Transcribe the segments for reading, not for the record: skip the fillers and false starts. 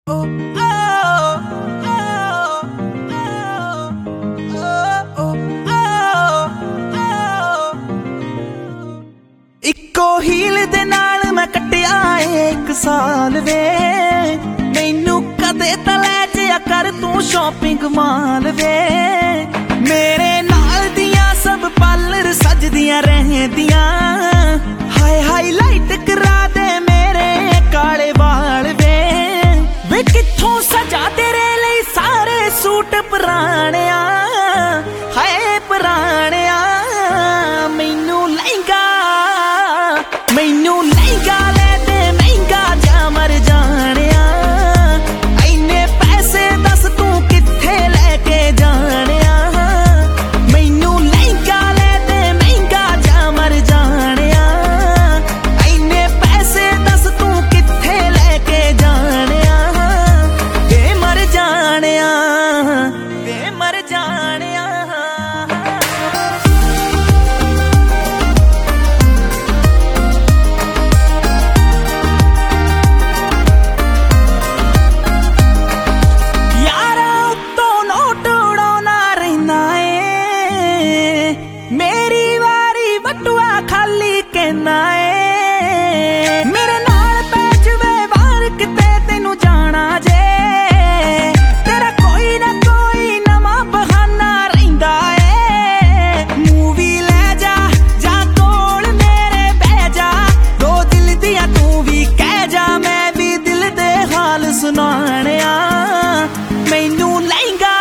इक्को हील दे नाल मैं कट्टिया 1 साल वे मैनू कदे तां लै जिया कर तू शॉपिंग माल वे मेरे नाल दियां सब पार्लर सजदियां रहंदियां हाय हाईलाइट करा दे मेरे काले वाल वे कित्थों सजा तेरे लई सारे सूट पुराणिया हाय पुराणिया मैनू लहंगा ले दे महंगा जा मर जानिया इन्ने पैसे दस तू कित्थे लेके जानिया मैनू लहंगा ले दे महंगा जा मर जानिया इन्ने पैसे दस तू कित्थे लेके जानिया वे मर जानिया वे मर जानिया मेरी वारी बटुआ खाली कहना है मेरे नाल पैच वे वार किते तेनू जाना जे तेरा कोई ना कोई नवा बहाना रहिंदा है मूवी ले जा कोल मेरे बह जा दो दिल दिया तू भी कह जा मैं भी दिल दे हाल सुनाणिया मैनू लहंगा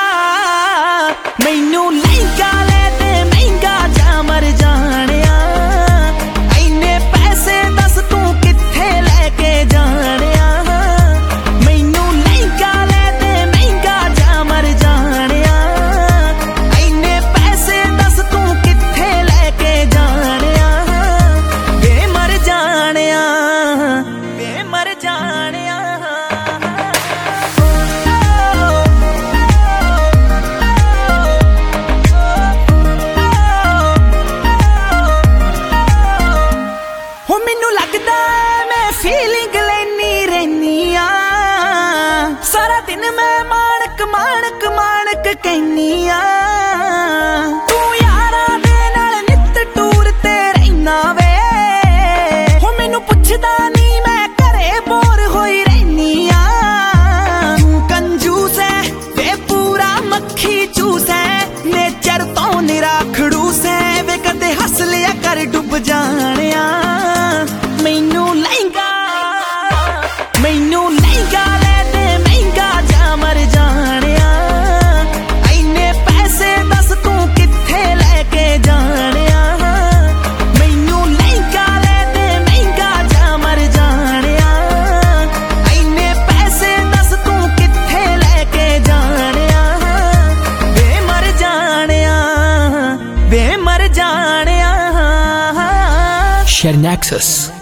ले दे महंगा जा मर जानिया इन्ने पैसे दस तू कित्थे लेके जानिया मैनू लहंगा ले दे महंगा जा मर जानिया इन्ने पैसे दस तू कित्थे लेके जानिया वे मर जानिया वे मर जानिया फीलिंग लेनी रहनी सारा दिन मैं माणक कहनी तू यारा दे नाल नित टूर ते रहना वे हो मैनू पुछदा नहीं मैं घरे बोर होई रहनी तू कंजूस है वे पूरा मक्खी चूस है नेचर तो निरा खड़ूस है वे कदे हस लिया कर डुब जानिया मैनू लहंगा ले दे महंगा जा मर जानिया इन्ने पैसे दस तू कित्थे लेके जानिया मैनू लहंगा ले दे महंगा जा मर जानिया इन्ने पैसे दस तू कित्थे लेके जानिया वे मर जानिया वे मर जानिया Share Nexus.